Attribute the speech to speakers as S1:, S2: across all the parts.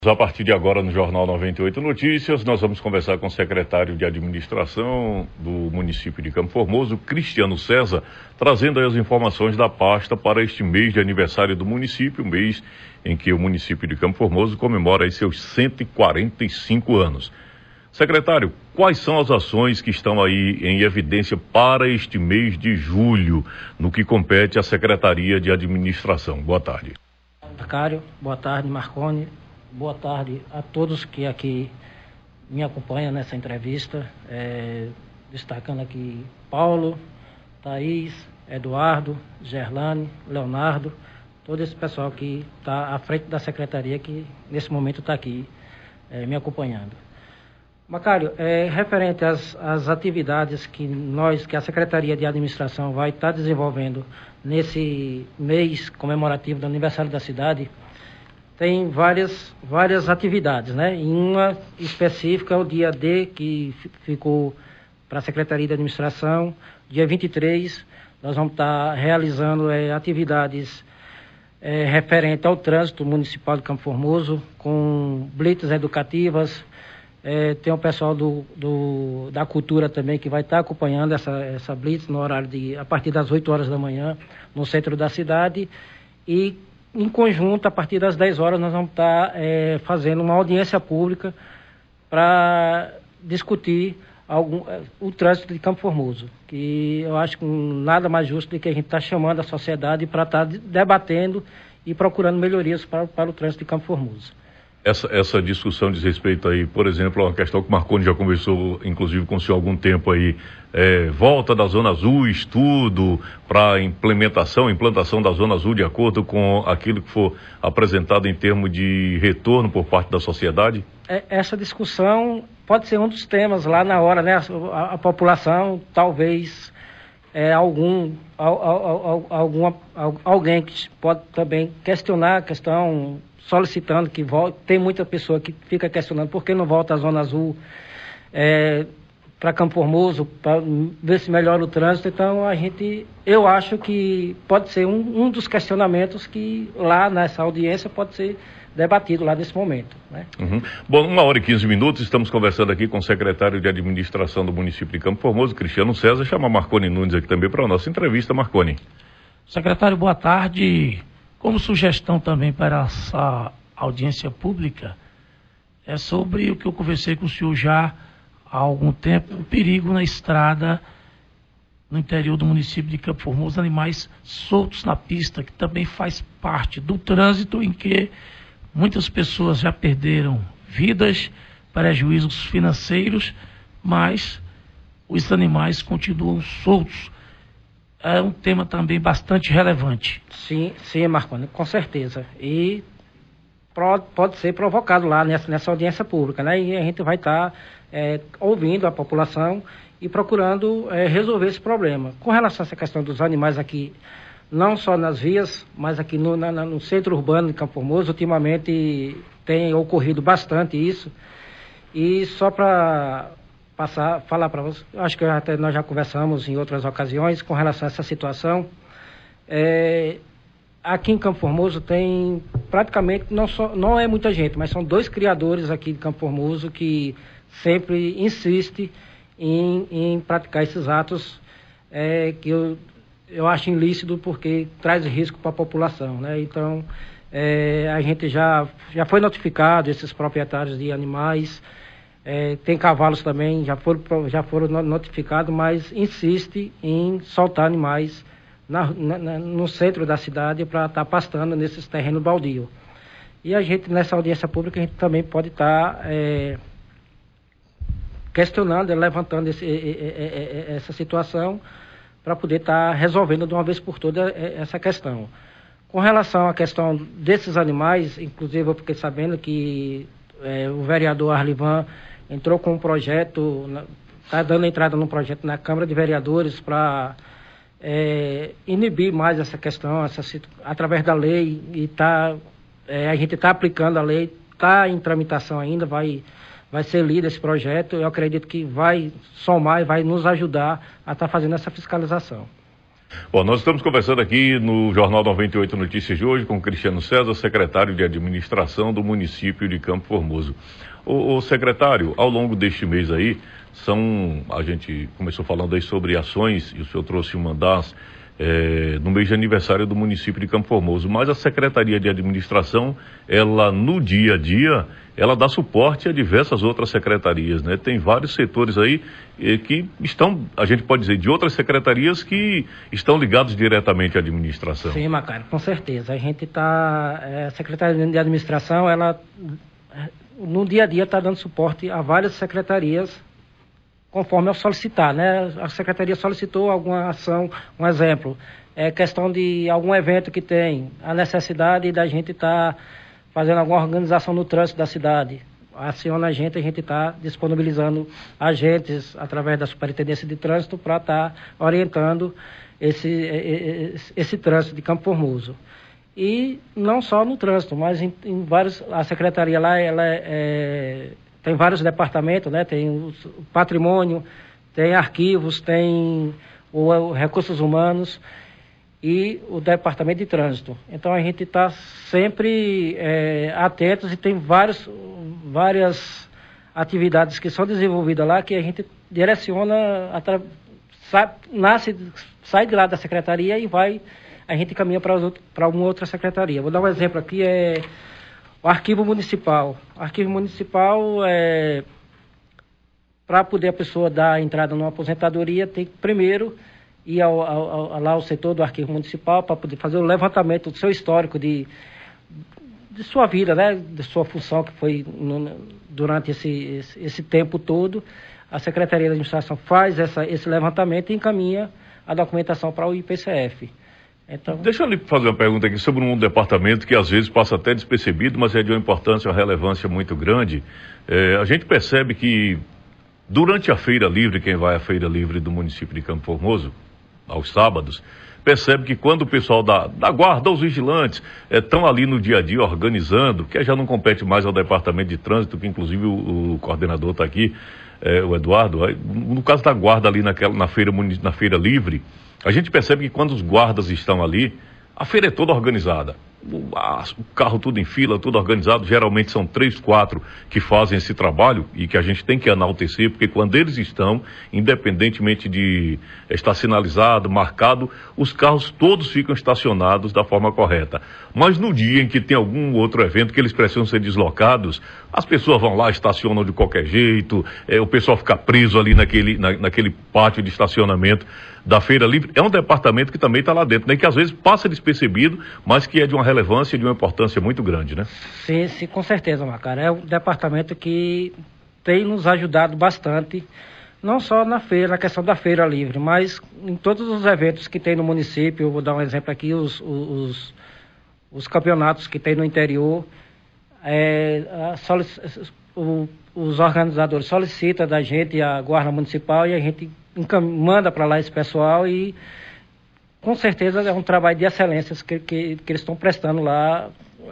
S1: A partir de agora, no Jornal 98 Notícias, nós vamos conversar com o secretário de Administração do município de Campo Formoso, Cristiano César, trazendo aí as informações da pasta para este mês de aniversário do município, mês em que o município de Campo Formoso comemora aí seus 145 anos. Secretário, quais são as ações que estão aí em evidência para este mês de julho, no que compete à Secretaria de Administração? Boa tarde.
S2: Cário, boa tarde, Marconi. Boa tarde a todos que aqui me acompanham nessa entrevista, destacando aqui Paulo, Thaís, Eduardo, Gerlane, Leonardo, todo esse pessoal que está à frente da secretaria que nesse momento está aqui me acompanhando. Macário, referente às atividades que a Secretaria de Administração vai estar desenvolvendo nesse mês comemorativo do aniversário da cidade, tem várias atividades, né? E uma específica é o dia D, que ficou para a Secretaria de Administração. Dia 23, nós vamos estar realizando atividades referentes ao trânsito municipal de Campo Formoso, com blitz educativas. Tem o pessoal da cultura também que vai estar acompanhando essa blitz no horário a partir das 8 horas da manhã, no centro da cidade. E em conjunto, a partir das 10 horas, nós vamos estar fazendo uma audiência pública para discutir o trânsito de Campo Formoso, que eu acho que nada mais justo do que a gente estar chamando a sociedade para estar debatendo e procurando melhorias para o trânsito de Campo Formoso.
S1: Essa discussão diz respeito aí, por exemplo, a uma questão que o Marconi já conversou, inclusive, com o senhor há algum tempo aí, volta da Zona Azul, estudo para implantação da Zona Azul de acordo com aquilo que for apresentado em termos de retorno por parte da sociedade?
S2: Essa discussão pode ser um dos temas lá na hora, né? A população, talvez alguém que pode também questionar a questão, solicitando que volte. Tem muita pessoa que fica questionando por que não volta a Zona Azul para Campo Formoso, para ver se melhora o trânsito. Então, eu acho que pode ser um dos questionamentos que lá nessa audiência pode ser debatido lá nesse momento, né?
S1: Uhum. Bom, 1h15, estamos conversando aqui com o secretário de Administração do município de Campo Formoso, Cristiano César. Chama Marconi Nunes aqui também para a nossa entrevista. Marconi.
S3: Secretário, boa tarde. Como sugestão também para essa audiência pública, é sobre o que eu conversei com o senhor já há algum tempo, o perigo na estrada no interior do município de Campo Formoso, animais soltos na pista, que também faz parte do trânsito em que muitas pessoas já perderam vidas, prejuízos financeiros, mas os animais continuam soltos. É um tema também bastante relevante.
S2: Sim, Marconi, com certeza. E pode ser provocado lá nessa audiência pública, né? E a gente vai estar ouvindo a população e procurando resolver esse problema. Com relação a essa questão dos animais aqui, não só nas vias, mas aqui no centro urbano de Campo Formoso, ultimamente tem ocorrido bastante isso. E só para falar para vocês, acho que nós já conversamos em outras ocasiões com relação a essa situação. Aqui em Campo Formoso tem praticamente, não é muita gente, mas são 2 criadores aqui de Campo Formoso que sempre insistem em praticar esses atos que eu acho ilícito porque traz risco para a população, né? Então, a gente já foi notificado, esses proprietários de animais. Tem cavalos também, já foram notificados, mas insiste em soltar animais no centro da cidade para estar pastando nesses terrenos baldios. E a gente, nessa audiência pública, a gente também pode estar questionando, levantando essa situação para poder estar resolvendo de uma vez por todas essa questão. Com relação à questão desses animais, inclusive eu fiquei sabendo que o vereador Arlivan entrou com um projeto, está dando entrada num projeto na Câmara de Vereadores para inibir mais essa questão, através da lei, e a gente está aplicando a lei, está em tramitação ainda, vai ser lido esse projeto. Eu acredito que vai somar e vai nos ajudar a estar fazendo essa fiscalização.
S1: Bom, nós estamos conversando aqui no Jornal 98 Notícias de hoje com o Cristiano César, secretário de Administração do município de Campo Formoso. O secretário, ao longo deste mês aí, a gente começou falando aí sobre ações, e o senhor trouxe uma das no mês de aniversário do município de Campo Formoso, mas a Secretaria de Administração, ela no dia a dia, ela dá suporte a diversas outras secretarias, né? Tem vários setores aí que estão, a gente pode dizer, de outras secretarias que estão ligados diretamente à administração.
S2: Sim, Macário, com certeza. A gente a Secretaria de Administração, ela no dia a dia está dando suporte a várias secretarias, conforme eu solicitar, né? A Secretaria solicitou alguma ação, um exemplo, questão de algum evento que tem, a necessidade da gente estar fazendo alguma organização no trânsito da cidade. Aciona a gente está disponibilizando agentes através da Superintendência de Trânsito para estar orientando esse trânsito de Campo Formoso. E não só no trânsito, mas em vários, a Secretaria lá, tem vários departamentos, né? Tem o patrimônio, tem arquivos, tem o recursos humanos e o departamento de trânsito. Então a gente está sempre atentos e tem várias atividades que são desenvolvidas lá que a gente direciona, sai de lá da secretaria e a gente caminha para uma outra secretaria. Vou dar um exemplo aqui, o Arquivo Municipal. O Arquivo Municipal, para poder a pessoa dar entrada numa aposentadoria, tem que primeiro ir lá ao setor do Arquivo Municipal para poder fazer o levantamento do seu histórico de sua vida, né? De sua função que foi durante esse tempo todo. A Secretaria de Administração faz esse levantamento e encaminha a documentação para o IPCF. Então...
S1: Deixa eu lhe fazer uma pergunta aqui sobre um departamento que às vezes passa até despercebido, mas é de uma importância, uma relevância muito grande. A gente percebe que durante a Feira Livre, quem vai à Feira Livre do município de Campo Formoso, aos sábados, percebe que quando o pessoal da guarda, os vigilantes, estão ali no dia a dia organizando, que já não compete mais ao departamento de trânsito, que inclusive o coordenador está aqui, o Eduardo, no caso da guarda ali na Feira Livre, a gente percebe que quando os guardas estão ali, a feira é toda organizada. O carro tudo em fila, tudo organizado. Geralmente são 3, 4 que fazem esse trabalho e que a gente tem que enaltecer, porque quando eles estão, independentemente de estar sinalizado, marcado, os carros todos ficam estacionados da forma correta. Mas no dia em que tem algum outro evento que eles precisam ser deslocados, as pessoas vão lá, estacionam de qualquer jeito, o pessoal fica preso ali naquele pátio de estacionamento da Feira Livre. É um departamento que também está lá dentro, né? Que às vezes passa despercebido, mas que é de uma relevância e de uma importância muito grande, né?
S2: Sim, com certeza, Macário. É um departamento que tem nos ajudado bastante, não só na questão da Feira Livre, mas em todos os eventos que tem no município. Eu vou dar um exemplo aqui, os campeonatos que tem no interior, os organizadores solicitam da gente a Guarda Municipal e a gente manda para lá esse pessoal e com certeza é um trabalho de excelência que eles estão prestando lá.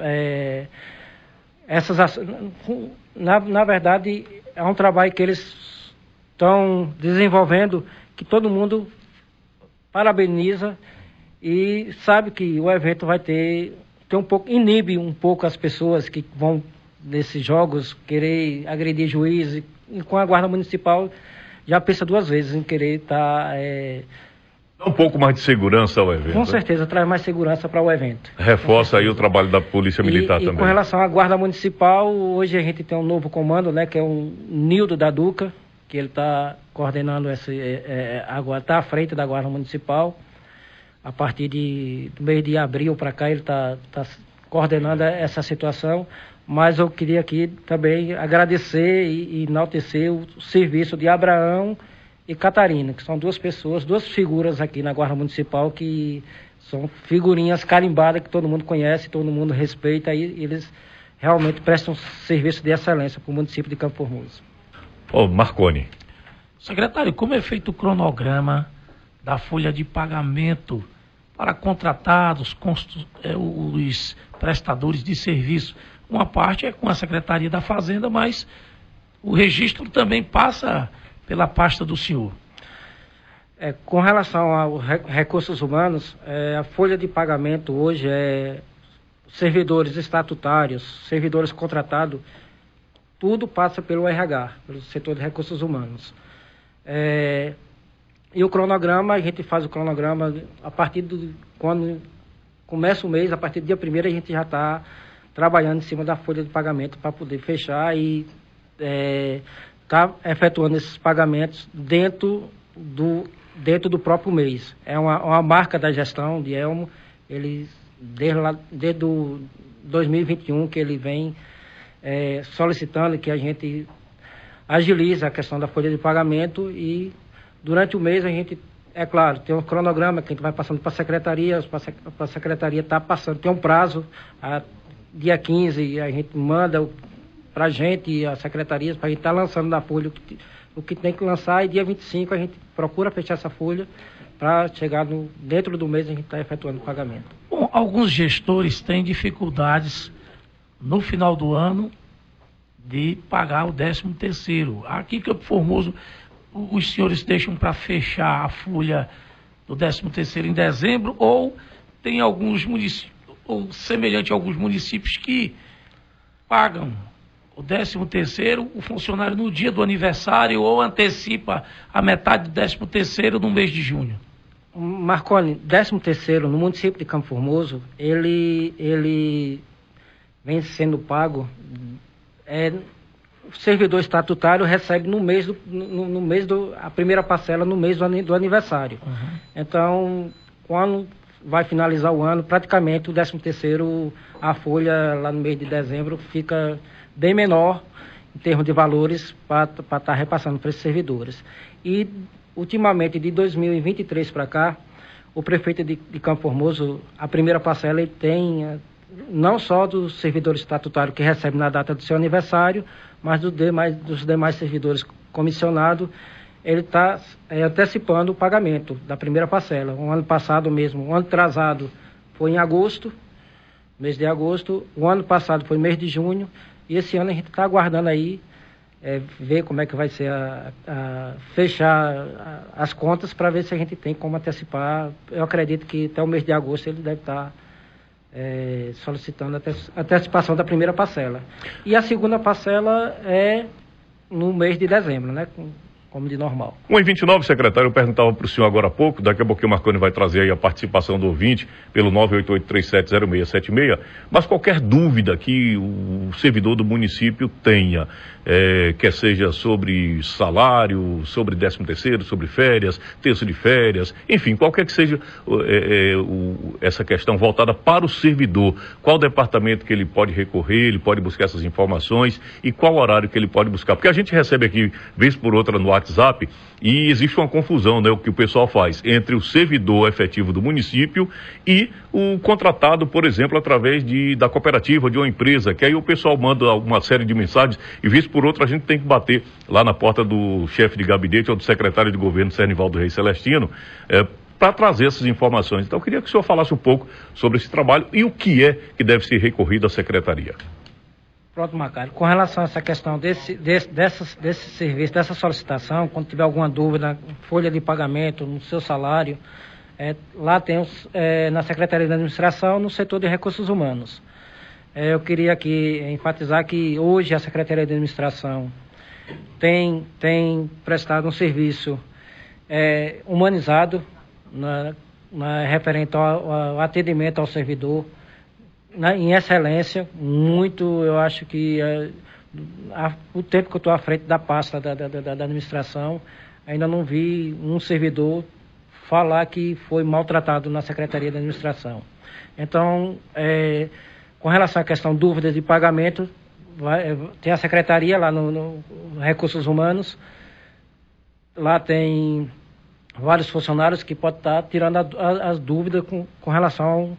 S2: Na verdade, é um trabalho que eles estão desenvolvendo que todo mundo parabeniza e sabe que o evento vai inibe um pouco as pessoas que vão nesses jogos querer agredir juiz, e com a Guarda Municipal já pensa 2 vezes em querer estar...
S1: Dá um pouco mais de segurança ao evento.
S2: Com certeza, traz mais segurança para o evento.
S1: Reforça aí o trabalho da Polícia Militar também.
S2: E com relação à Guarda Municipal, hoje a gente tem um novo comando, né, que é o Nildo da Duca, que ele está coordenando agora, está à frente da Guarda Municipal. A partir do mês de abril para cá, ele está coordenando essa situação. Mas eu queria aqui também agradecer e enaltecer o serviço de Abraão e Catarina, que são 2 pessoas, 2 figuras aqui na Guarda Municipal, que são figurinhas carimbadas que todo mundo conhece, todo mundo respeita, e eles realmente prestam serviço de excelência para o município de Campo Formoso.
S1: Marconi.
S3: Secretário, como é feito o cronograma da folha de pagamento para contratados, os prestadores de serviço? Uma parte é com a Secretaria da Fazenda, mas o registro também passa pela pasta do senhor.
S2: Com relação aos recursos humanos, a folha de pagamento hoje servidores estatutários, servidores contratados, tudo passa pelo RH, pelo setor de recursos humanos. E o cronograma, a gente faz o cronograma a partir quando começa o mês, a partir do dia 1º a gente já está trabalhando em cima da folha de pagamento para poder fechar e tá efetuando esses pagamentos dentro do próprio mês. É uma marca da gestão de Elmo, desde 2021 que ele vem solicitando que a gente agilize a questão da folha de pagamento e durante o mês a gente, é claro, tem um cronograma que a gente vai passando para a secretaria está passando, tem um prazo, dia 15 a gente manda para a gente e as secretarias para a gente estar lançando na folha o que tem que lançar, e dia 25 a gente procura fechar essa folha para chegar dentro do mês a gente está efetuando o pagamento.
S3: Bom, alguns gestores têm dificuldades no final do ano de pagar o 13º. Aqui em Campo Formoso, os senhores deixam para fechar a folha do 13º em dezembro, ou tem alguns municípios, ou semelhante a alguns municípios que pagam o 13º, o funcionário no dia do aniversário, ou antecipa a metade do 13º no mês de junho?
S2: Marconi, 13º no município de Campo Formoso, ele vem sendo pago, o servidor estatutário recebe a primeira parcela no mês do aniversário. Uhum. Então, quando vai finalizar o ano, praticamente o 13º, a folha lá no mês de dezembro fica bem menor em termos de valores para estar repassando para esses servidores. E, ultimamente, de 2023 para cá, o prefeito de Campo Formoso, a primeira parcela, ele tem não só dos servidores estatutários que recebem na data do seu aniversário, mas dos demais servidores comissionados, ele está antecipando o pagamento da primeira parcela. O ano passado mesmo, o ano atrasado foi em agosto, mês de agosto, o ano passado foi mês de junho, e esse ano a gente está aguardando aí, ver como é que vai ser fechar as contas para ver se a gente tem como antecipar. Eu acredito que até o mês de agosto ele deve estar solicitando a antecipação da primeira parcela. E a segunda parcela é no mês de dezembro, né? Como de normal.
S1: 1h29, secretário, eu perguntava para o senhor agora há pouco, daqui a pouquinho o Marconi vai trazer aí a participação do ouvinte pelo 988370676, mas qualquer dúvida que o servidor do município tenha, quer seja sobre salário, sobre 13º, sobre férias, terço de férias, enfim, qualquer que seja essa questão voltada para o servidor, qual departamento que ele pode recorrer, ele pode buscar essas informações e qual horário que ele pode buscar, porque a gente recebe aqui, vez por outra, no WhatsApp, e existe uma confusão, né, o que o pessoal faz entre o servidor efetivo do município e o contratado, por exemplo, através da cooperativa, de uma empresa, que aí o pessoal manda uma série de mensagens e vez por outra a gente tem que bater lá na porta do chefe de gabinete ou do secretário de governo, Cernivaldo Reis Celestino, para trazer essas informações. Então eu queria que o senhor falasse um pouco sobre esse trabalho e o que é que deve ser recorrido à secretaria.
S2: Pronto, Macário. Com relação a essa questão desse serviço, dessa solicitação, quando tiver alguma dúvida, folha de pagamento, no seu salário, lá tem na Secretaria de Administração, no setor de Recursos Humanos. Eu queria aqui enfatizar que hoje a Secretaria de Administração tem prestado um serviço humanizado referente ao atendimento ao servidor, em excelência, eu acho que o tempo que eu estou à frente da pasta da administração, ainda não vi um servidor falar que foi maltratado na Secretaria de Administração. Então, com relação à questão de dúvidas de pagamento, tem a Secretaria lá no Recursos Humanos, lá tem vários funcionários que podem estar tirando as dúvidas com relação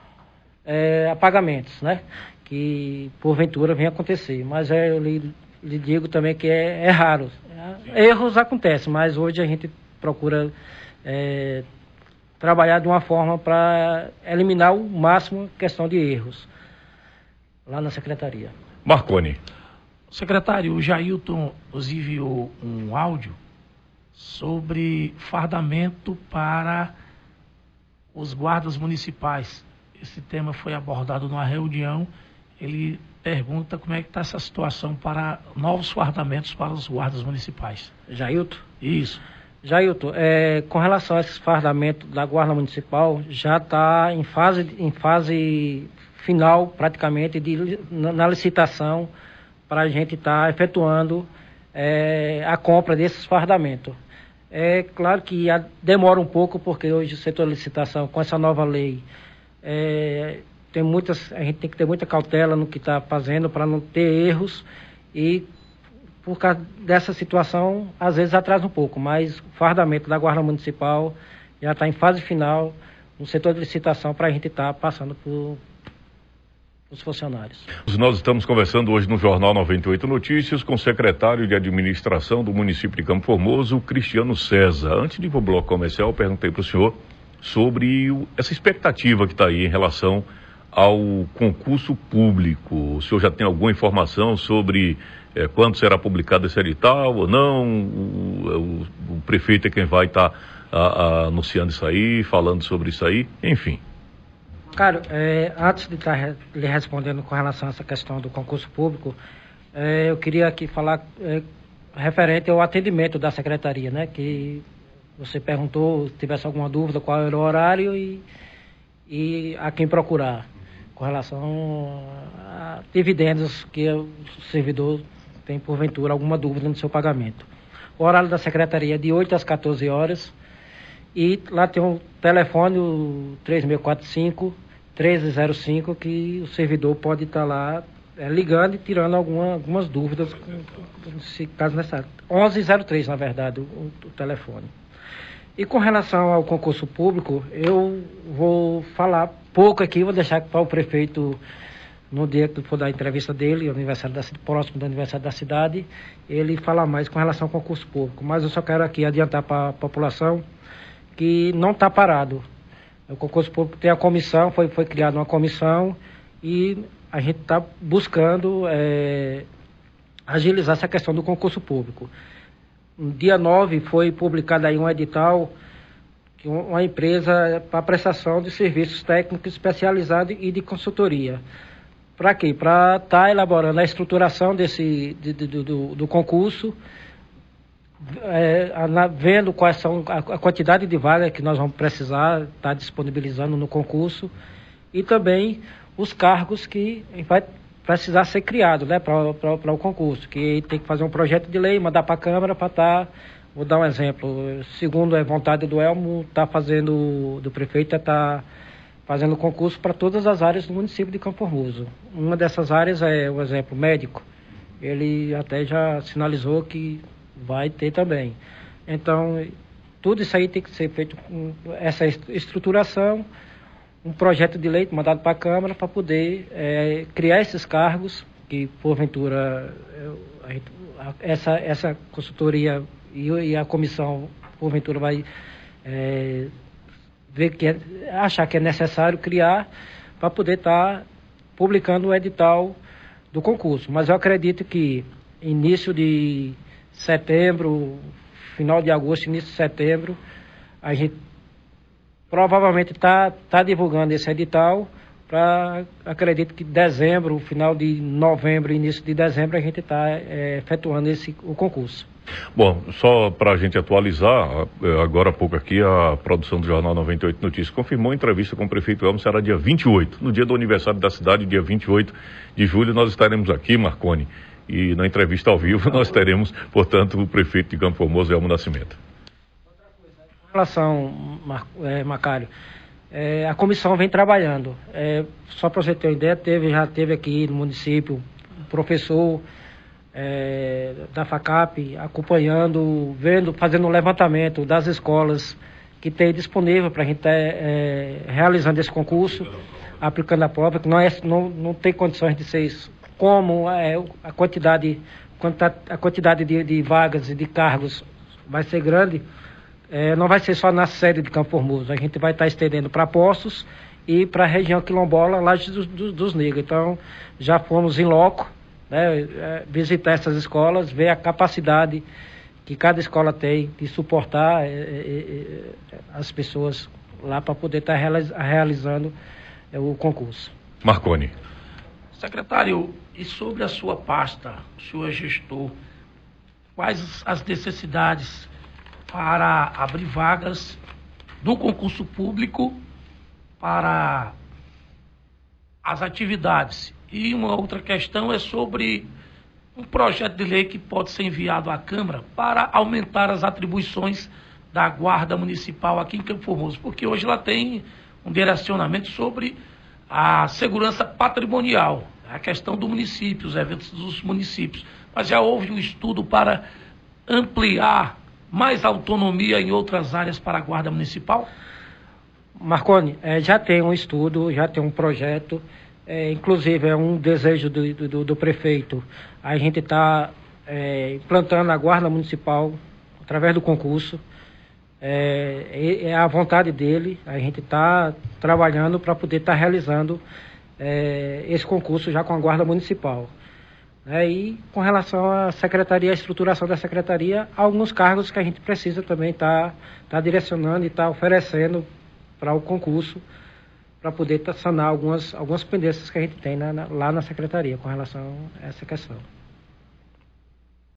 S2: a pagamentos, né? Que porventura vem acontecer, mas eu lhe digo também que é raro. Erros acontecem, mas hoje a gente procura trabalhar de uma forma para eliminar o máximo a questão de erros lá na Secretaria.
S1: Marconi.
S3: Secretário, o Jailton nos enviou um áudio sobre fardamento para os guardas municipais. Esse tema foi abordado numa reunião. Ele pergunta como é que está essa situação para novos fardamentos para os guardas municipais.
S2: Jailton?
S3: Isso.
S2: Jailton, com relação a esses fardamentos da Guarda Municipal, já está em fase final, praticamente, na licitação, para a gente estar efetuando a compra desses fardamentos. É claro que demora um pouco, porque hoje o setor de licitação, com essa nova lei, a gente tem que ter muita cautela no que está fazendo para não ter erros, e por causa dessa situação, às vezes atrasa um pouco, mas o fardamento da Guarda Municipal já está em fase final no setor de licitação para a gente estar passando por os funcionários.
S1: Nós estamos conversando hoje no Jornal 98 Notícias com o secretário de Administração do município de Campo Formoso, Cristiano César. Antes de ir para o bloco comercial, eu perguntei para o senhor sobre essa expectativa que está aí em relação ao concurso público. O senhor já tem alguma informação sobre quando será publicado esse edital ou não? O prefeito é quem vai estar anunciando isso aí, falando sobre isso aí, enfim.
S2: Cara, antes de estar lhe respondendo com relação a essa questão do concurso público, eu queria aqui falar referente ao atendimento da secretaria, né? Que você perguntou se tivesse alguma dúvida qual era o horário e a quem procurar, com relação a dividendos que o servidor tem, porventura, alguma dúvida no seu pagamento. O horário da secretaria é de 8 às 14 horas e lá tem um telefone, o 3645-1305, que o servidor pode estar lá ligando e tirando algumas dúvidas, se caso necessário. 1103, na verdade, o telefone. E com relação ao concurso público, eu vou falar pouco aqui, vou deixar para o prefeito, no dia que for dar a entrevista dele, próximo do aniversário da cidade, ele falar mais com relação ao concurso público. Mas eu só quero aqui adiantar para a população que não está parado. O concurso público tem a comissão, foi criada uma comissão e a gente está buscando agilizar essa questão do concurso público. No dia 9 foi publicado aí um edital, uma empresa para prestação de serviços técnicos especializados e de consultoria. Para quê? Para estar elaborando a estruturação do concurso, vendo quais são a quantidade de vagas que nós vamos precisar estar disponibilizando no concurso e também os cargos que vai precisar ser criado, né, para o concurso, que tem que fazer um projeto de lei, mandar para a Câmara para estar, vou dar um exemplo, segundo a vontade do Elmo, do prefeito, está fazendo concurso para todas as áreas do município de Campo Formoso. Uma dessas áreas é, o exemplo, médico. Ele até já sinalizou que vai ter também. Então, tudo isso aí tem que ser feito com essa estruturação, um projeto de lei mandado para a Câmara para poder criar esses cargos, que porventura essa consultoria e a comissão porventura vai ver achar que é necessário criar para poder estar publicando o edital do concurso. Mas eu acredito que início de setembro, final de agosto, início de setembro, a gente provavelmente está divulgando esse edital acredito que dezembro, final de novembro, início de dezembro, a gente está efetuando o concurso.
S1: Bom, só para a gente atualizar, agora há pouco aqui, a produção do Jornal 98 Notícias confirmou a entrevista com o prefeito Elmo, será dia 28, no dia do aniversário da cidade, dia 28 de julho, nós estaremos aqui, Marconi, e na entrevista ao vivo nós teremos, portanto, o prefeito de Campo Formoso, Elmo Nascimento.
S2: Com relação, Macário, a comissão vem trabalhando. Só para você ter uma ideia, já teve aqui no município um professor da FACAP acompanhando, fazendo um levantamento das escolas que tem disponível para a gente estar realizando esse concurso, aplicando a prova, que não tem condições de ser isso. Como a quantidade de vagas e de cargos vai ser grande, não vai ser só na sede de Campo Formoso, a gente vai estar estendendo para Poços e para a região quilombola, Laje dos Negros. Então, já fomos em loco, visitar essas escolas, ver a capacidade que cada escola tem de suportar as pessoas lá para poder estar realizando o concurso.
S1: Marconi.
S3: Secretário, e sobre a sua pasta, o senhor é gestor, quais as necessidades para abrir vagas do concurso público para as atividades? E uma outra questão é sobre um projeto de lei que pode ser enviado à Câmara para aumentar as atribuições da Guarda Municipal aqui em Campo Formoso, porque hoje ela tem um direcionamento sobre a segurança patrimonial, a questão do município, os eventos dos municípios. Mas já houve um estudo para ampliar mais autonomia em outras áreas para a Guarda Municipal?
S2: Marconi, já tem um estudo, já tem um projeto, inclusive é um desejo do prefeito. A gente está implantando a Guarda Municipal através do concurso. É a vontade dele, a gente está trabalhando para poder estar realizando esse concurso já com a Guarda Municipal. E com relação à secretaria, a estruturação da secretaria, há alguns cargos que a gente precisa também estar direcionando e estar oferecendo para o concurso, para poder sanar algumas pendências que a gente tem lá na secretaria com relação a essa questão.